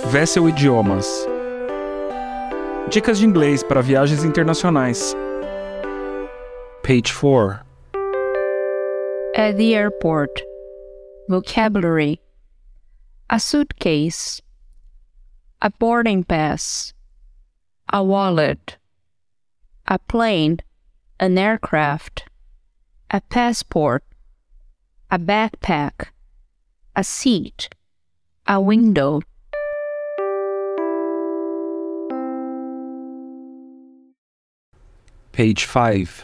Vessel Idiomas. Dicas de inglês para viagens internacionais. Page 4. At the airport. Vocabulary. A suitcase. A boarding pass. A wallet. A plane. An aircraft. A passport. A backpack. A seat. A window. Page 5.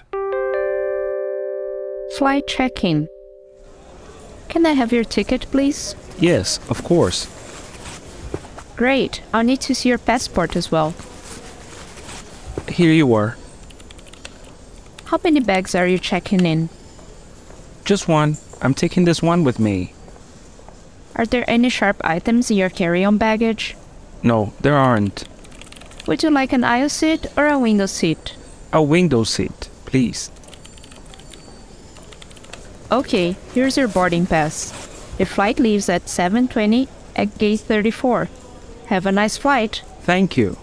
Flight check-in. Can I have your ticket, please? Yes, of course. Great. I'll need to see your passport as well. Here you are. How many bags are you checking in? Just one. I'm taking this one with me. Are there any sharp items in your carry-on baggage? No, there aren't. Would you like an aisle seat or a window seat? A window seat, please. Okay, here's your boarding pass. The flight leaves at 7:20 at gate 34. Have a nice flight. Thank you.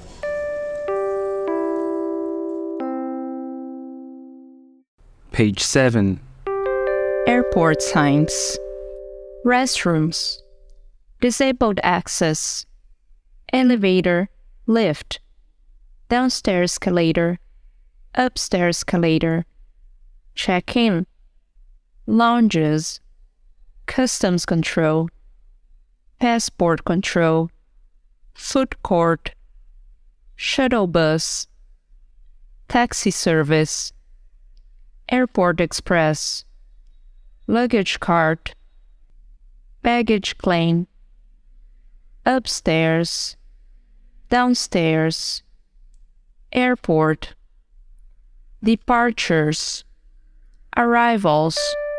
Page 7. Airport signs. Restrooms. Disabled access. Elevator, lift. Downstairs escalator. Upstairs escalator. Check-in. Lounges. Customs control. Passport control. Food court. Shuttle bus. Taxi service. Airport express. Luggage cart. Baggage claim. Upstairs. Downstairs. Airport. Departures. Arrivals.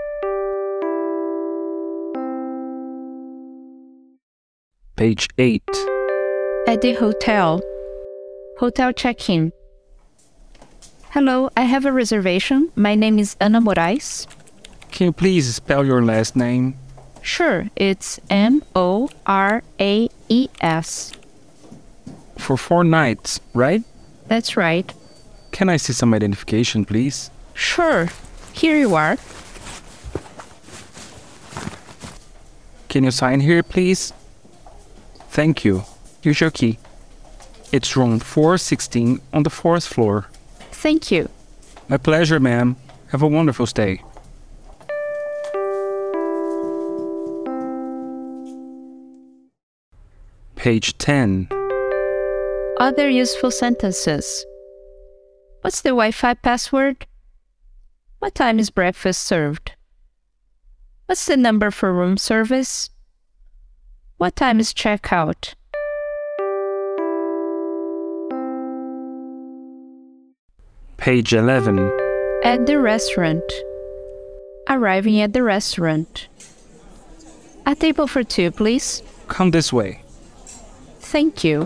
Page 8. At the hotel. Hotel check-in. Hello, I have a reservation. My name is Ana Moraes. Can you please spell your last name? Sure, it's Moraes. For 4 nights, right? That's right. Can I see some identification, please? Sure, here you are. Can you sign here, please? Thank you. Here's your key. It's room 416 on the 4th floor. Thank you. My pleasure, ma'am. Have a wonderful stay. Page 10. Other useful sentences. What's the Wi-Fi password? What time is breakfast served? What's the number for room service? What time is checkout? Page 11. At the restaurant. Arriving at the restaurant. A table for 2, please. Come this way. Thank you.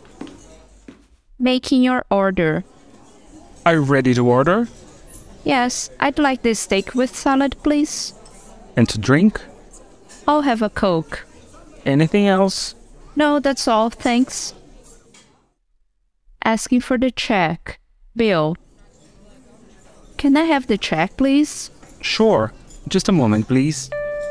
Making your order. Are you ready to order? Yes, I'd like this steak with salad, please. And to drink? I'll have a Coke. Anything else? No, that's all, thanks. Asking for the check. Bill. Can I have the check, please? Sure. Just a moment, please.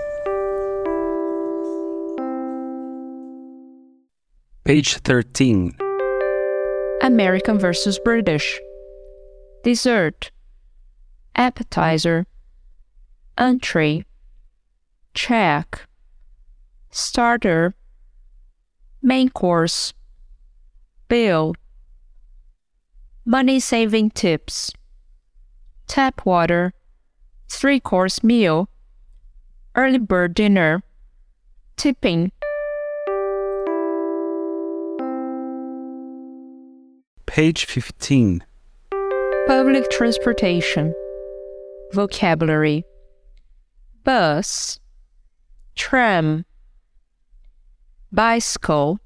Page 13. American versus British. Dessert. Appetizer. Entree. Check. Starter. Main course. Bill. Money-saving tips. Tap water. 3-course meal. Early bird dinner. Tipping. Page 15. Public transportation. Vocabulary. Bus. Tram. Bicycle.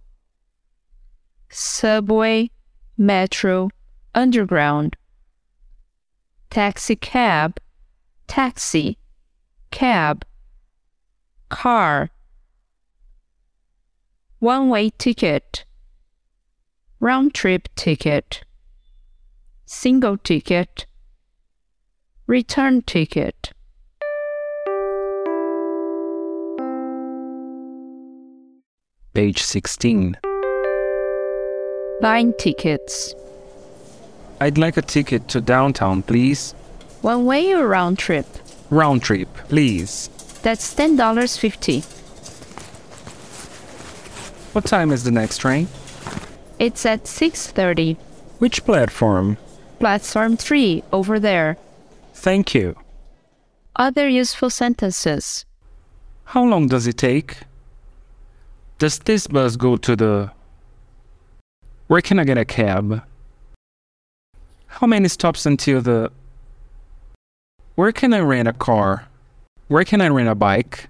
Subway. Metro. Underground. Taxi cab. Taxi. Cab. Car. One-way ticket. Round-trip ticket. Single ticket. Return ticket. Page 16. Buying tickets. I'd like a ticket to downtown, please. One-way or round-trip? Round trip, please. That's $10.50. What time is the next train? It's at 6:30. Which platform? Platform 3, over there. Thank you. Other useful sentences. How long does it take? Does this bus go to the... Where can I get a cab? How many stops until the... Where can I rent a car? Where can I rent a bike?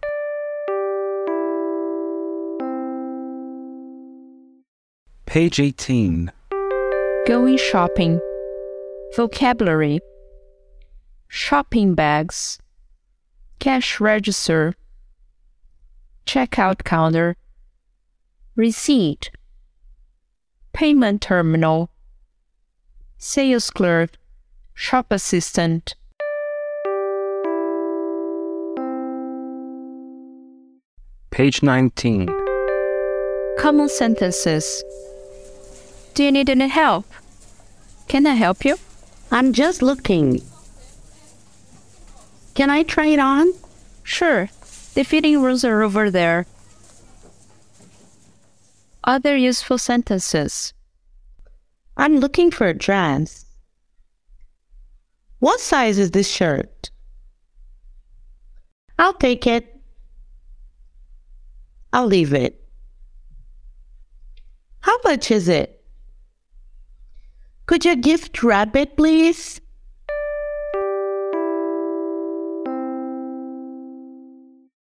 Page 18. Going shopping. Vocabulary. Shopping bags. Cash register. Checkout counter. Receipt. Payment terminal. Sales clerk. Shop assistant. Page 19. Common sentences. Do you need any help? Can I help you? I'm just looking. Can I try it on? Sure. The fitting rooms are over there. Other useful sentences. I'm looking for a dress. What size is this shirt? I'll take it. I'll leave it. How much is it? Could you gift wrap it, please?